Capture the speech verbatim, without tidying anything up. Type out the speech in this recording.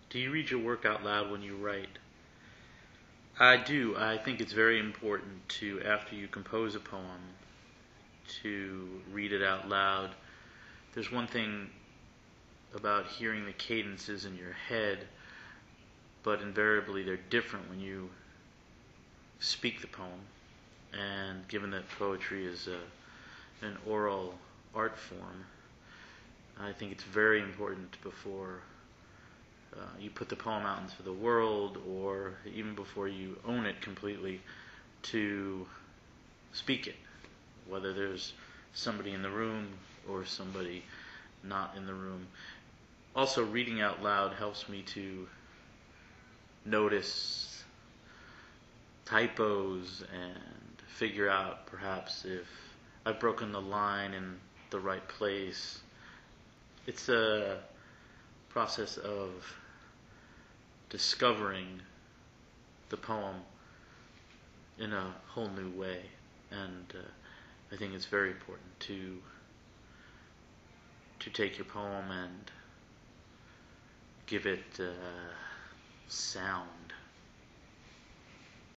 Do you read your work out loud when you write? I do. I think it's very important to, after you compose a poem, to read it out loud. There's one thing about hearing the cadences in your head, but invariably they're different when you speak the poem. And given that poetry is a, an oral art form, I think it's very important before uh, you put the poem out into the world, or even before you own it completely, to speak it, whether there's somebody in the room or somebody not in the room. Also, reading out loud helps me to notice typos and figure out perhaps if I've broken the line in the right place. It's a process of discovering the poem in a whole new way, and uh, I think it's very important to to take your poem and give it uh, sound.